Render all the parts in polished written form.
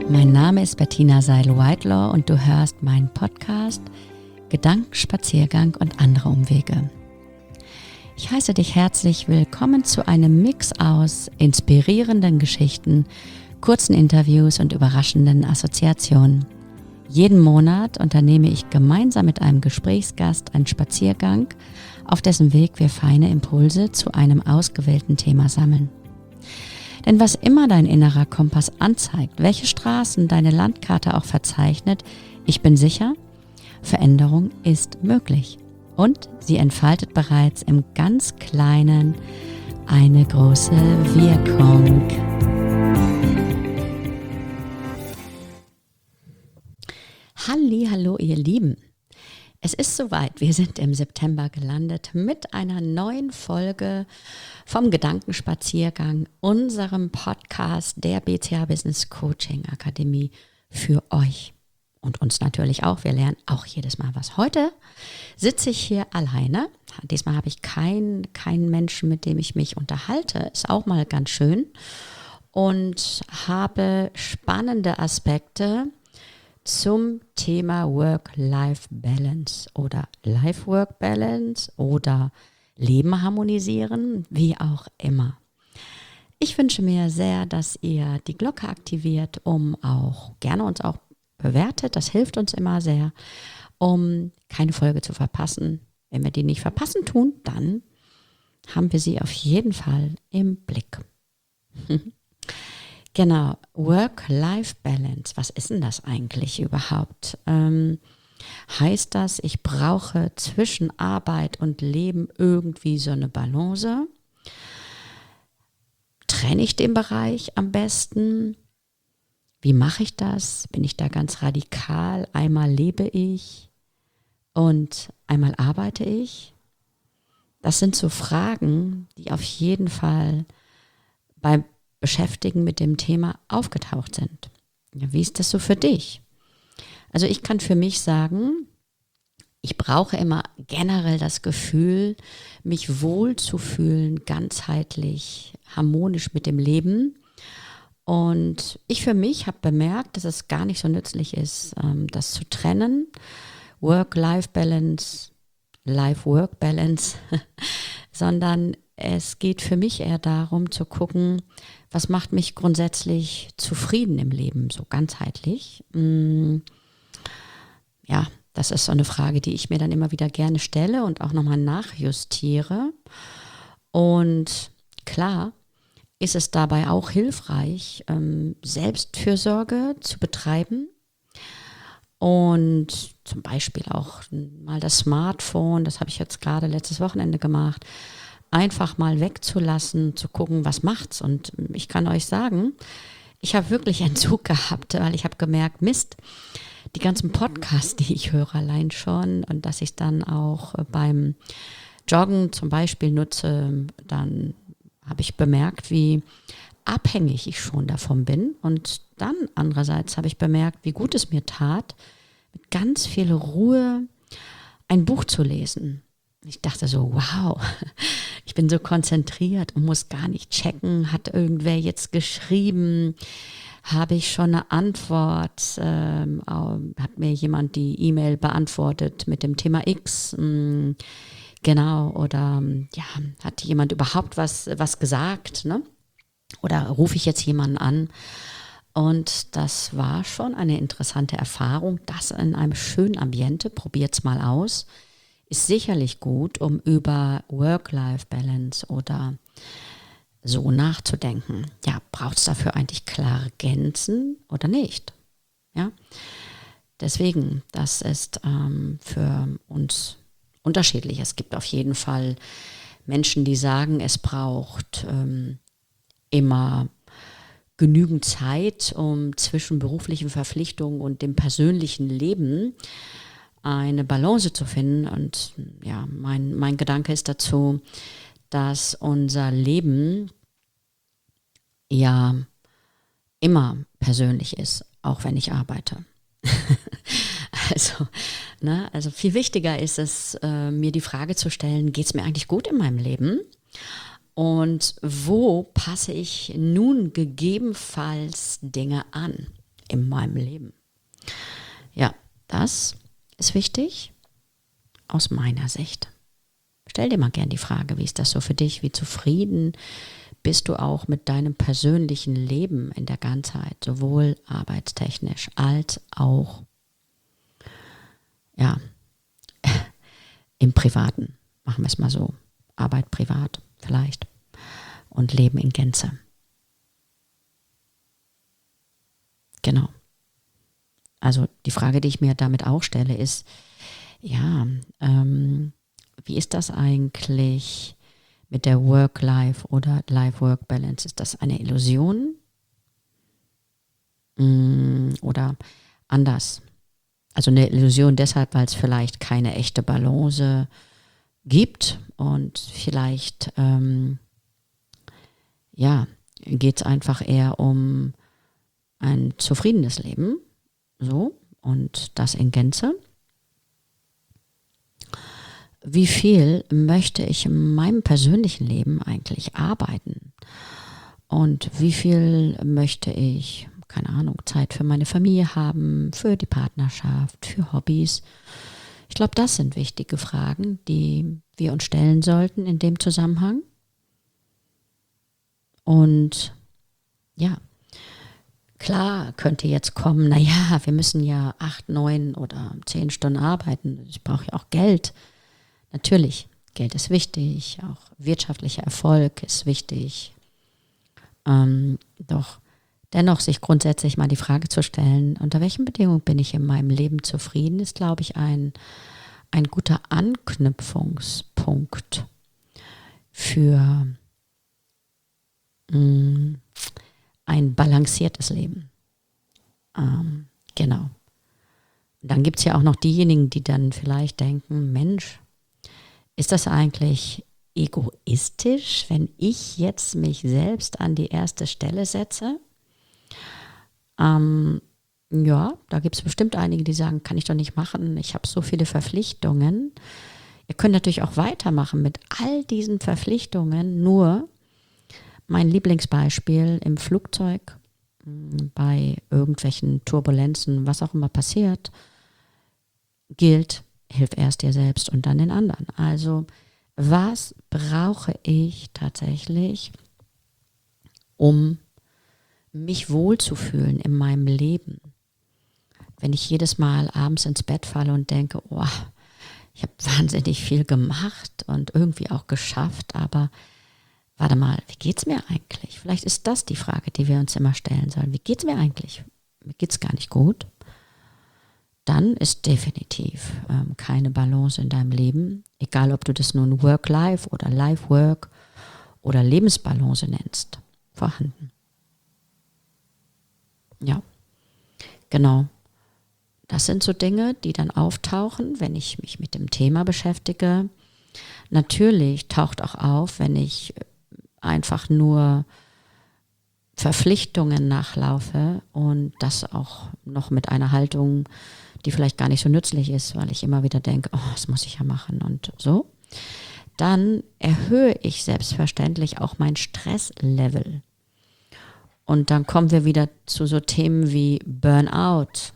Mein Name ist Bettina Seidel-Whitelaw und du hörst meinen Podcast Gedankenspaziergang und andere Umwege. Ich heiße dich herzlich willkommen zu einem Mix aus inspirierenden Geschichten, kurzen Interviews und überraschenden Assoziationen. Jeden Monat unternehme ich gemeinsam mit einem Gesprächsgast einen Spaziergang, auf dessen Weg wir feine Impulse zu einem ausgewählten Thema sammeln. Denn was immer dein innerer Kompass anzeigt, welche Straßen deine Landkarte auch verzeichnet, ich bin sicher, Veränderung ist möglich. Und sie entfaltet bereits im ganz Kleinen eine große Wirkung. Hallo ihr Lieben. Es ist soweit, wir sind im September gelandet mit einer neuen Folge vom Gedankenspaziergang, unserem Podcast der BCA Business Coaching Akademie für euch und uns natürlich auch. Wir lernen auch jedes Mal was. Heute sitze ich hier alleine. Diesmal habe ich keinen Menschen, mit dem ich mich unterhalte. Ist auch mal ganz schön. Und habe spannende Aspekte zum Thema Work-Life-Balance oder Life-Work-Balance oder Leben harmonisieren, wie auch immer. Ich wünsche mir sehr, dass ihr die Glocke aktiviert, um auch gerne uns auch bewertet. Das hilft uns immer sehr, um keine Folge zu verpassen. Wenn wir die nicht verpassen tun, dann haben wir sie auf jeden Fall im Blick. Genau, Work-Life-Balance, was ist denn das eigentlich überhaupt? Heißt das, ich brauche zwischen Arbeit und Leben irgendwie so eine Balance? Trenne ich den Bereich am besten? Wie mache ich das? Bin ich da ganz radikal? Einmal lebe ich und einmal arbeite ich? Das sind so Fragen, die auf jeden Fall beim Beschäftigen mit dem Thema aufgetaucht sind. Ja, wie ist das so für dich? Also ich kann für mich sagen, ich brauche immer generell das Gefühl, mich wohl zu fühlen, ganzheitlich, harmonisch mit dem Leben. Und ich für mich habe bemerkt, dass es gar nicht so nützlich ist, das zu trennen. Work-Life-Balance, Life-Work-Balance, sondern es geht für mich eher darum zu gucken, was macht mich grundsätzlich zufrieden im Leben, so ganzheitlich. Ja, das ist so eine Frage, die ich mir dann immer wieder gerne stelle und auch nochmal nachjustiere. Und klar ist es dabei auch hilfreich, Selbstfürsorge zu betreiben. Und zum Beispiel auch mal das Smartphone, das habe ich jetzt gerade letztes Wochenende gemacht, einfach mal wegzulassen, zu gucken, was macht's. Und ich kann euch sagen, ich habe wirklich Entzug gehabt, weil ich habe gemerkt, Mist, die ganzen Podcasts, die ich höre allein schon und dass ich dann auch beim Joggen zum Beispiel nutze, dann habe ich bemerkt, wie abhängig ich schon davon bin. Und dann andererseits habe ich bemerkt, wie gut es mir tat, mit ganz viel Ruhe ein Buch zu lesen. Ich dachte so, wow, ich bin so konzentriert und muss gar nicht checken, hat irgendwer jetzt geschrieben, habe ich schon eine Antwort, hat mir jemand die E-Mail beantwortet mit dem Thema X, genau, oder ja, hat jemand überhaupt was gesagt, ne? Oder rufe ich jetzt jemanden an? Und das war schon eine interessante Erfahrung, das in einem schönen Ambiente, probiert's mal aus, ist sicherlich gut, um über Work-Life-Balance oder so nachzudenken. Ja, braucht es dafür eigentlich klare Grenzen oder nicht? Ja, deswegen, das ist für uns unterschiedlich. Es gibt auf jeden Fall Menschen, die sagen, es braucht immer genügend Zeit, um zwischen beruflichen Verpflichtungen und dem persönlichen Leben eine Balance zu finden. Und ja, mein Gedanke ist dazu, dass unser Leben ja immer persönlich ist, auch wenn ich arbeite. Also viel wichtiger ist es, mir die Frage zu stellen, geht es mir eigentlich gut in meinem Leben? Und wo passe ich nun gegebenenfalls Dinge an? in meinem Leben? Ja, das ist wichtig aus meiner Sicht. Stell dir mal gern die Frage, wie ist das so für dich? Wie zufrieden bist du auch mit deinem persönlichen Leben in der Ganzheit, sowohl arbeitstechnisch als auch ja, im Privaten? Machen wir es mal so. Arbeit privat vielleicht und Leben in Gänze. Genau. Also die Frage, die ich mir damit auch stelle, ist, ja, wie ist das eigentlich mit der Work-Life oder Life-Work-Balance? Ist das eine Illusion? Oder anders? Also eine Illusion deshalb, weil es vielleicht keine echte Balance gibt und vielleicht, geht es einfach eher um ein zufriedenes Leben, so, und das in Gänze. Wie viel möchte ich in meinem persönlichen Leben eigentlich arbeiten? Und wie viel möchte ich, keine Ahnung, Zeit für meine Familie haben, für die Partnerschaft, für Hobbys? Ich glaube, das sind wichtige Fragen, die wir uns stellen sollten in dem Zusammenhang. Und ja, klar könnte jetzt kommen, naja, wir müssen ja 8, 9 oder 10 Stunden arbeiten. Ich brauche ja auch Geld. Natürlich, Geld ist wichtig, auch wirtschaftlicher Erfolg ist wichtig. Doch dennoch sich grundsätzlich mal die Frage zu stellen, unter welchen Bedingungen bin ich in meinem Leben zufrieden, ist, glaube ich, ein guter Anknüpfungspunkt für ein balanciertes Leben. Genau. Und dann gibt es ja auch noch diejenigen, die dann vielleicht denken, Mensch, ist das eigentlich egoistisch, wenn ich jetzt mich selbst an die erste Stelle setze? Ja, da gibt es bestimmt einige, die sagen, kann ich doch nicht machen, ich habe so viele Verpflichtungen. Ihr könnt natürlich auch weitermachen mit all diesen Verpflichtungen, nur mein Lieblingsbeispiel im Flugzeug, bei irgendwelchen Turbulenzen, was auch immer passiert, gilt, hilf erst dir selbst und dann den anderen. Also was brauche ich tatsächlich, um mich wohlzufühlen in meinem Leben? Wenn ich jedes Mal abends ins Bett falle und denke, oh, ich habe wahnsinnig viel gemacht und irgendwie auch geschafft, aber warte mal, wie geht's mir eigentlich? Vielleicht ist das die Frage, die wir uns immer stellen sollen. Wie geht's mir eigentlich? Mir geht's gar nicht gut. Dann ist definitiv keine Balance in deinem Leben, egal ob du das nun Work-Life oder Life-Work oder Lebensbalance nennst, vorhanden. Ja, genau. Das sind so Dinge, die dann auftauchen, wenn ich mich mit dem Thema beschäftige. Natürlich taucht auch auf, wenn ich einfach nur Verpflichtungen nachlaufe und das auch noch mit einer Haltung, die vielleicht gar nicht so nützlich ist, weil ich immer wieder denke, oh, das muss ich ja machen und so. Dann erhöhe ich selbstverständlich auch mein Stresslevel. Und dann kommen wir wieder zu so Themen wie Burnout.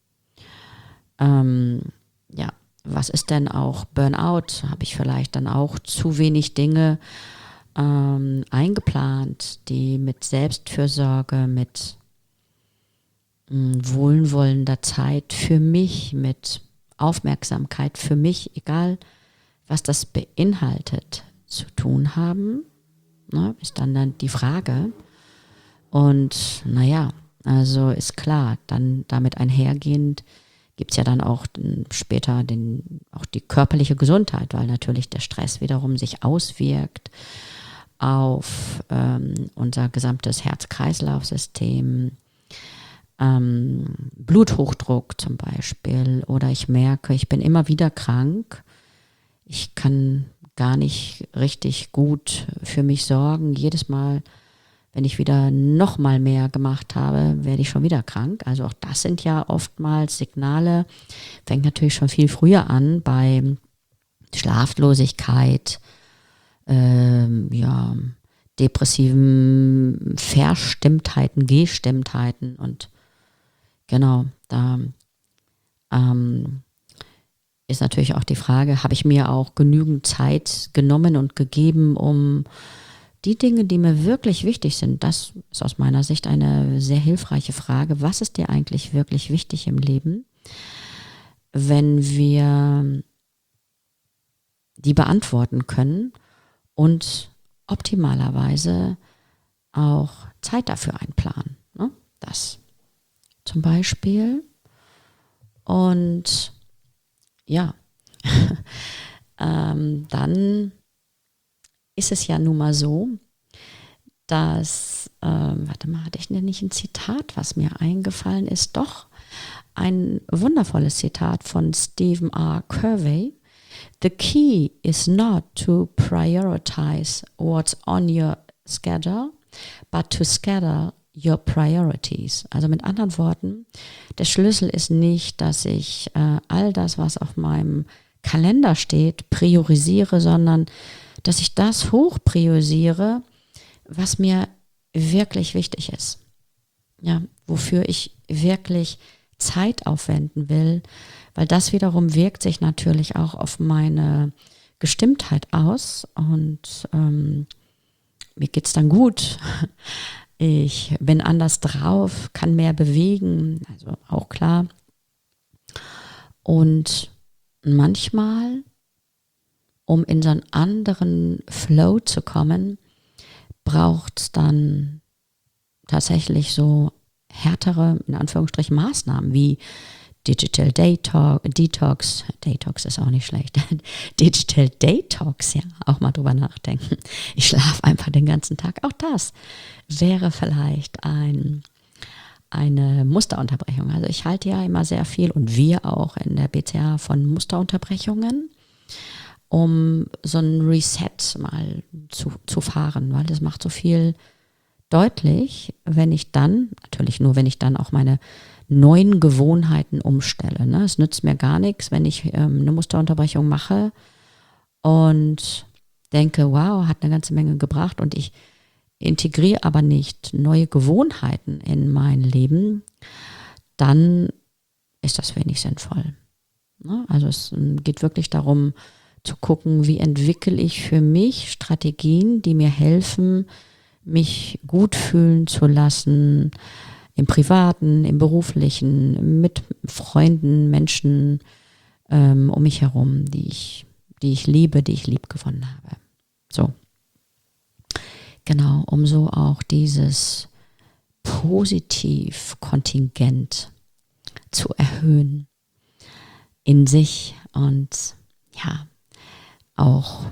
Ja, was ist denn auch Burnout? Habe ich vielleicht dann auch zu wenig Dinge eingeplant, die mit Selbstfürsorge, mit wohlwollender Zeit für mich, mit Aufmerksamkeit für mich, egal was das beinhaltet, zu tun haben, ne, ist dann die Frage. Und naja, also ist klar, dann damit einhergehend gibt es ja dann auch später auch die körperliche Gesundheit, weil natürlich der Stress wiederum sich auswirkt auf unser gesamtes Herz-Kreislauf-System, Bluthochdruck zum Beispiel, oder ich merke, ich bin immer wieder krank, ich kann gar nicht richtig gut für mich sorgen, jedes Mal, wenn ich wieder noch mal mehr gemacht habe, werde ich schon wieder krank. Also auch das sind ja oftmals Signale, fängt natürlich schon viel früher an bei Schlaflosigkeit, depressiven Verstimmtheiten, Gestimmtheiten und genau, da ähm, ist natürlich auch die Frage, habe ich mir auch genügend Zeit genommen und gegeben, um die Dinge, die mir wirklich wichtig sind, das ist aus meiner Sicht eine sehr hilfreiche Frage. Was ist dir eigentlich wirklich wichtig im Leben? Wenn wir die beantworten können und optimalerweise auch Zeit dafür einplanen. Ne? Das zum Beispiel. Und ja, dann ist es ja nun mal so, dass, warte mal, hatte ich denn nicht ein Zitat, was mir eingefallen ist? Doch, ein wundervolles Zitat von Stephen R. Covey. The key is not to prioritize what's on your schedule, but to scatter your priorities. Also mit anderen Worten, der Schlüssel ist nicht, dass ich all das, was auf meinem Kalender steht, priorisiere, sondern dass ich das hoch priorisiere, was mir wirklich wichtig ist. Ja, wofür ich wirklich Zeit aufwenden will, weil das wiederum wirkt sich natürlich auch auf meine Gestimmtheit aus und mir geht's dann gut. Ich bin anders drauf, kann mehr bewegen, also auch klar. Und manchmal, um in so einen anderen Flow zu kommen, braucht es dann tatsächlich so härtere, in Anführungsstrichen, Maßnahmen wie Digital Detox ist auch nicht schlecht. Digital Detox, ja, auch mal drüber nachdenken. Ich schlafe einfach den ganzen Tag. Auch das wäre vielleicht eine Musterunterbrechung. Also ich halte ja immer sehr viel und wir auch in der BCA von Musterunterbrechungen, um so ein Reset mal zu fahren, weil das macht so viel deutlich, wenn ich dann, natürlich nur, wenn ich dann auch meine neuen Gewohnheiten umstelle. Ne? Es nützt mir gar nichts, wenn ich eine Musterunterbrechung mache und denke, wow, hat eine ganze Menge gebracht und ich integriere aber nicht neue Gewohnheiten in mein Leben, dann ist das wenig sinnvoll. Ne? Also es geht wirklich darum zu gucken, wie entwickle ich für mich Strategien, die mir helfen, mich gut fühlen zu lassen, im Privaten, im Beruflichen, mit Freunden, Menschen um mich herum, die ich liebe, die ich lieb gewonnen habe. So. Genau, um so auch dieses Positivkontingent zu erhöhen in sich und ja, auch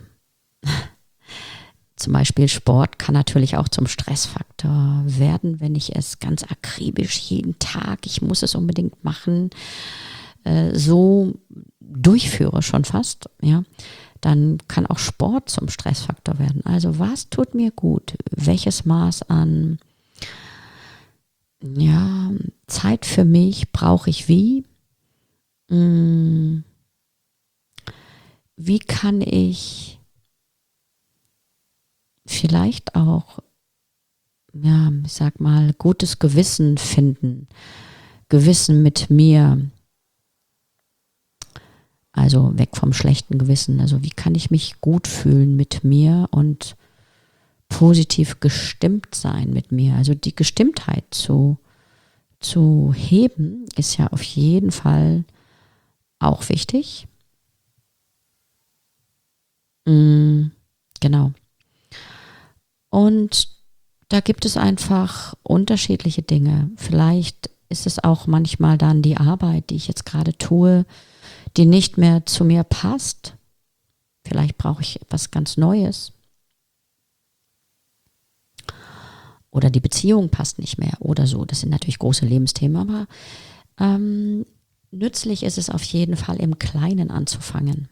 zum Beispiel Sport kann natürlich auch zum Stressfaktor werden, wenn ich es ganz akribisch jeden Tag, ich muss es unbedingt machen, so durchführe schon fast, ja, dann kann auch Sport zum Stressfaktor werden. Also was tut mir gut? Welches Maß an Zeit für mich brauche ich wie? Wie kann ich vielleicht auch, ich sag mal, gutes Gewissen finden? Gewissen mit mir. Also weg vom schlechten Gewissen. Also wie kann ich mich gut fühlen mit mir und positiv gestimmt sein mit mir? Also die Gestimmtheit zu heben, ist ja auf jeden Fall auch wichtig. Genau. Und da gibt es einfach unterschiedliche Dinge. Vielleicht ist es auch manchmal dann die Arbeit, die ich jetzt gerade tue, die nicht mehr zu mir passt. Vielleicht brauche ich etwas ganz Neues. Oder die Beziehung passt nicht mehr oder so. Das sind natürlich große Lebensthemen, aber nützlich ist es auf jeden Fall im Kleinen anzufangen.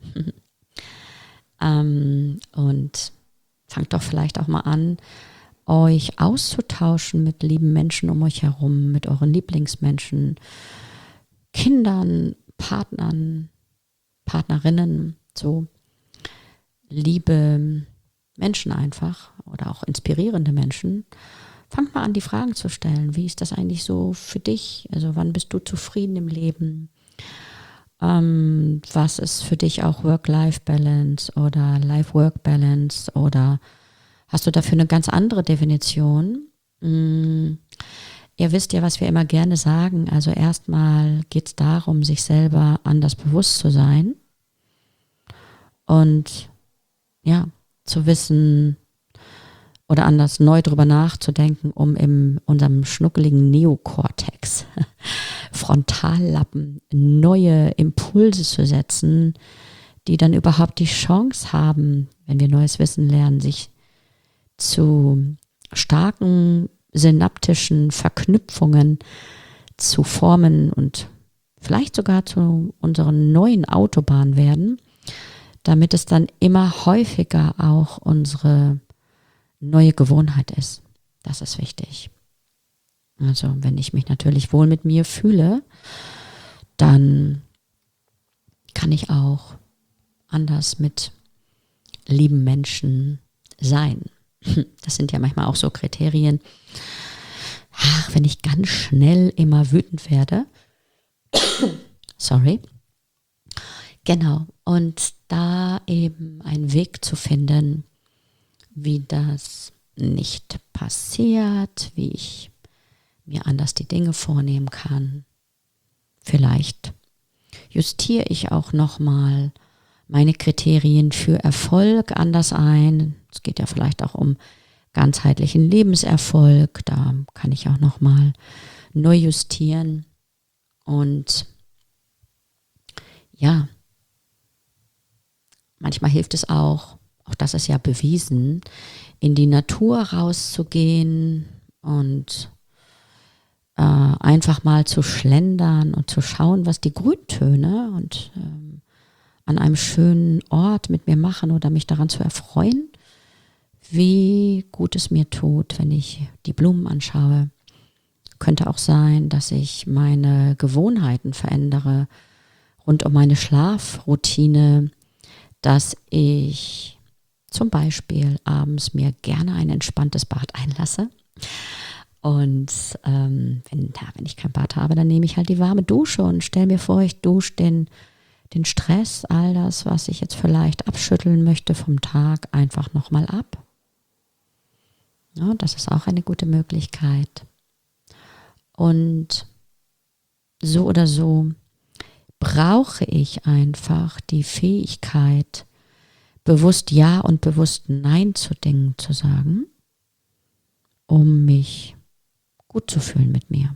Und fangt doch vielleicht auch mal an, euch auszutauschen mit lieben Menschen um euch herum, mit euren Lieblingsmenschen, Kindern, Partnern, Partnerinnen, so liebe Menschen einfach oder auch inspirierende Menschen, fangt mal an, die Fragen zu stellen. Wie ist das eigentlich so für dich? Also wann bist du zufrieden im Leben? Was ist für dich auch Work-Life-Balance oder Life-Work-Balance oder hast du dafür eine ganz andere Definition? Ihr wisst ja, was wir immer gerne sagen. Also erstmal geht es darum, sich selber anders bewusst zu sein und ja, zu wissen oder anders neu drüber nachzudenken, um in unserem schnuckeligen Neokortex, Frontallappen, neue Impulse zu setzen, die dann überhaupt die Chance haben, wenn wir neues Wissen lernen, sich zu starken synaptischen Verknüpfungen zu formen und vielleicht sogar zu unseren neuen Autobahnen werden, damit es dann immer häufiger auch unsere neue Gewohnheit ist. Das ist wichtig. Also wenn ich mich natürlich wohl mit mir fühle, dann kann ich auch anders mit lieben Menschen sein. Das sind ja manchmal auch so Kriterien. Ach, wenn ich ganz schnell immer wütend werde. Sorry. Genau. Und da eben einen Weg zu finden, wie das nicht passiert, wie ich mir anders die Dinge vornehmen kann. Vielleicht justiere ich auch nochmal meine Kriterien für Erfolg anders ein. Es geht ja vielleicht auch um ganzheitlichen Lebenserfolg. Da kann ich auch nochmal neu justieren. Und ja, manchmal hilft es auch das ist ja bewiesen, in die Natur rauszugehen und einfach mal zu schlendern und zu schauen, was die Grüntöne und an einem schönen Ort mit mir machen oder mich daran zu erfreuen, wie gut es mir tut, wenn ich die Blumen anschaue. Könnte auch sein, dass ich meine Gewohnheiten verändere rund um meine Schlafroutine, dass ich zum Beispiel abends mir gerne ein entspanntes Bad einlasse. Und wenn ich kein Bad habe, dann nehme ich halt die warme Dusche und stelle mir vor, ich dusche den Stress, all das, was ich jetzt vielleicht abschütteln möchte vom Tag, einfach nochmal ab. Ja, das ist auch eine gute Möglichkeit. Und so oder so brauche ich einfach die Fähigkeit, bewusst Ja und bewusst Nein zu Dingen zu sagen, um mich gut zu fühlen mit mir.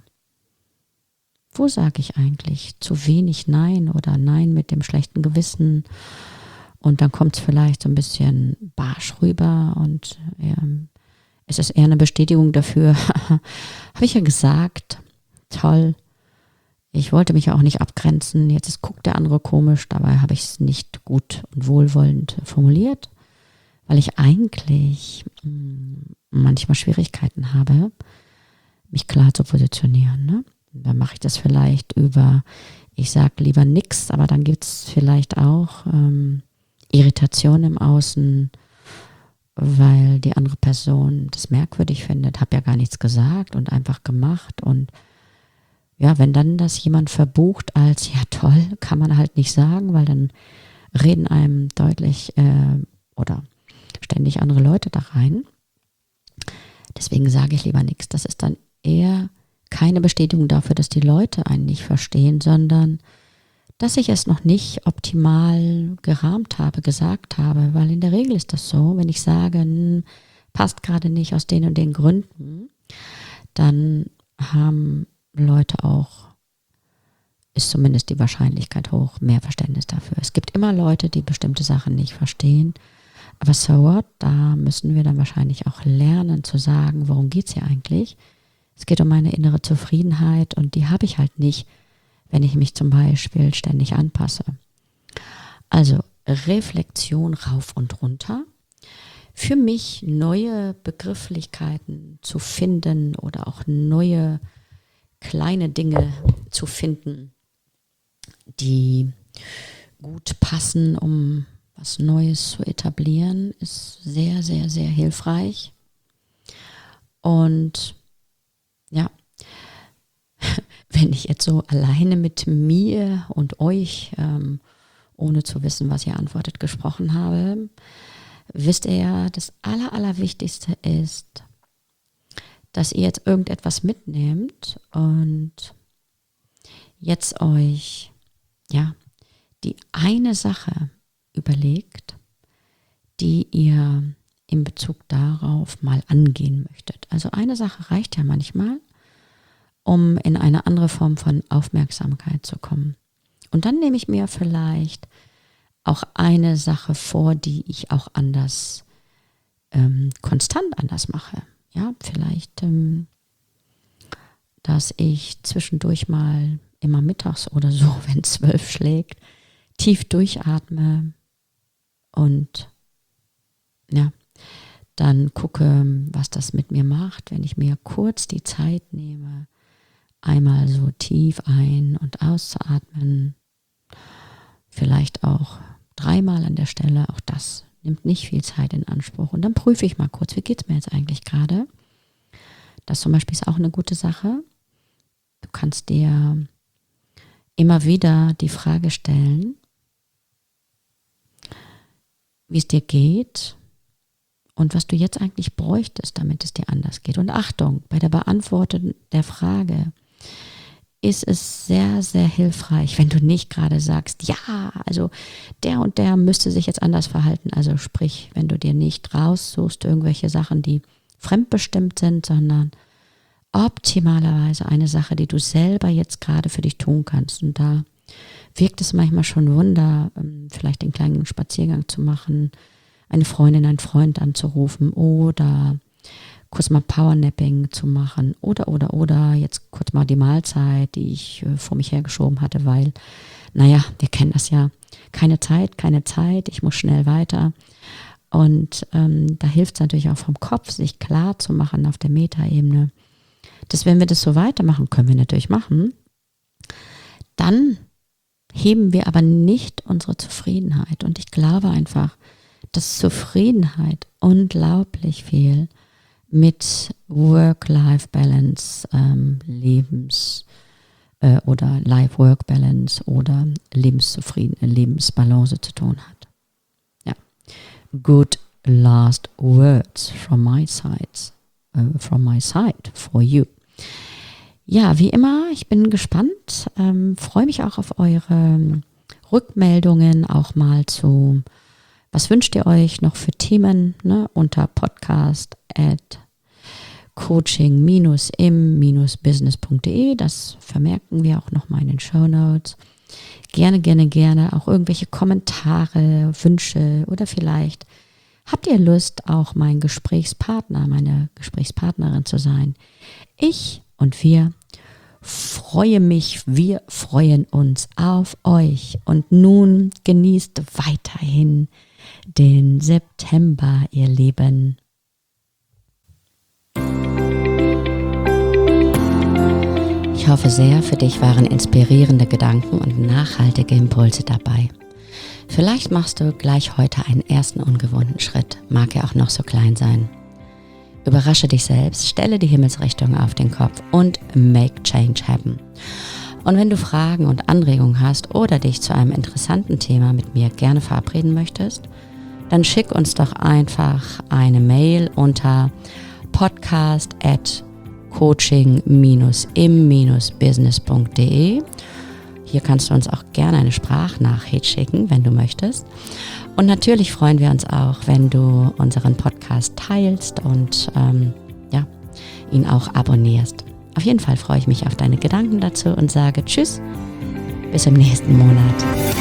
Wo sage ich eigentlich zu wenig Nein oder Nein mit dem schlechten Gewissen? Und dann kommt es vielleicht so ein bisschen barsch rüber und es ist eher eine Bestätigung dafür. Habe ich ja gesagt, toll. Ich wollte mich ja auch nicht abgrenzen. Jetzt guckt der andere komisch. Dabei habe ich es nicht gut und wohlwollend formuliert, weil ich eigentlich manchmal Schwierigkeiten habe, mich klar zu positionieren. Ne? Dann mache ich das vielleicht über, ich sage lieber nichts, aber dann gibt es vielleicht auch Irritation im Außen, weil die andere Person das merkwürdig findet. Habe ja gar nichts gesagt und einfach gemacht. Und ja, wenn dann das jemand verbucht als, ja toll, kann man halt nicht sagen, weil dann reden einem deutlich oder ständig andere Leute da rein. Deswegen sage ich lieber nichts. Das ist dann eher keine Bestätigung dafür, dass die Leute einen nicht verstehen, sondern dass ich es noch nicht optimal gerahmt habe, gesagt habe. Weil in der Regel ist das so, wenn ich sage, passt gerade nicht aus den und den Gründen, dann haben Leute auch, ist zumindest die Wahrscheinlichkeit hoch, mehr Verständnis dafür. Es gibt immer Leute, die bestimmte Sachen nicht verstehen. Aber so what, da müssen wir dann wahrscheinlich auch lernen zu sagen, worum geht es hier eigentlich? Es geht um meine innere Zufriedenheit und die habe ich halt nicht, wenn ich mich zum Beispiel ständig anpasse. Also Reflexion rauf und runter. Für mich neue Begrifflichkeiten zu finden oder auch neue kleine Dinge zu finden, die gut passen, um was Neues zu etablieren, ist sehr, sehr, sehr hilfreich. Und ja, wenn ich jetzt so alleine mit mir und euch, ohne zu wissen, was ihr antwortet, gesprochen habe, wisst ihr ja, das Allerwichtigste ist, dass ihr jetzt irgendetwas mitnehmt und jetzt euch, ja, die eine Sache überlegt, die ihr in Bezug darauf mal angehen möchtet. Also eine Sache reicht ja manchmal, um in eine andere Form von Aufmerksamkeit zu kommen. Und dann nehme ich mir vielleicht auch eine Sache vor, die ich auch anders, konstant anders mache. Ja, vielleicht, dass ich zwischendurch mal immer mittags oder so, wenn 12 schlägt, tief durchatme und ja, dann gucke, was das mit mir macht, wenn ich mir kurz die Zeit nehme, einmal so tief ein- und auszuatmen, vielleicht auch 3-mal an der Stelle, auch das nimmt nicht viel Zeit in Anspruch. Und dann prüfe ich mal kurz, wie geht es mir jetzt eigentlich gerade? Das zum Beispiel ist auch eine gute Sache. Du kannst dir immer wieder die Frage stellen, wie es dir geht und was du jetzt eigentlich bräuchtest, damit es dir anders geht. Und Achtung, bei der Beantwortung der Frage ist es sehr, sehr hilfreich, wenn du nicht gerade sagst, ja, also der und der müsste sich jetzt anders verhalten. Also sprich, wenn du dir nicht raussuchst, irgendwelche Sachen, die fremdbestimmt sind, sondern optimalerweise eine Sache, die du selber jetzt gerade für dich tun kannst. Und da wirkt es manchmal schon Wunder, vielleicht den kleinen Spaziergang zu machen, eine Freundin, einen Freund anzurufen oder kurz mal Powernapping zu machen oder jetzt kurz mal die Mahlzeit, die ich vor mich hergeschoben hatte, weil, naja, wir kennen das ja, keine Zeit, ich muss schnell weiter. Und da hilft es natürlich auch vom Kopf, sich klar zu machen auf der Metaebene, dass wenn wir das so weitermachen, können wir natürlich machen, dann heben wir aber nicht unsere Zufriedenheit. Und ich glaube einfach, dass Zufriedenheit unglaublich viel mit Work-Life-Balance, oder Life-Work-Balance oder Lebensbalance zu tun hat. Ja. Good last words from my side for you. Ja, wie immer, ich bin gespannt, freue mich auch auf eure Rückmeldungen, auch mal zu, was wünscht ihr euch noch für Themen, ne, unter podcast@coaching-im-business.de, das vermerken wir auch nochmal in den Shownotes. Gerne auch irgendwelche Kommentare, Wünsche oder vielleicht habt ihr Lust, auch mein Gesprächspartner, meine Gesprächspartnerin zu sein. Ich und wir freuen uns auf euch. Und nun genießt weiterhin den September, ihr Lieben. Ich hoffe sehr, für dich waren inspirierende Gedanken und nachhaltige Impulse dabei. Vielleicht machst du gleich heute einen ersten ungewohnten Schritt, mag er auch noch so klein sein. Überrasche dich selbst, stelle die Himmelsrichtung auf den Kopf und make change happen. Und wenn du Fragen und Anregungen hast oder dich zu einem interessanten Thema mit mir gerne verabreden möchtest, dann schick uns doch einfach eine Mail unter podcast@coaching-im-business.de. Hier kannst du uns auch gerne eine Sprachnachricht schicken, wenn du möchtest. Und natürlich freuen wir uns auch, wenn du unseren Podcast teilst und ihn auch abonnierst. Auf jeden Fall freue ich mich auf deine Gedanken dazu und sage Tschüss, bis im nächsten Monat.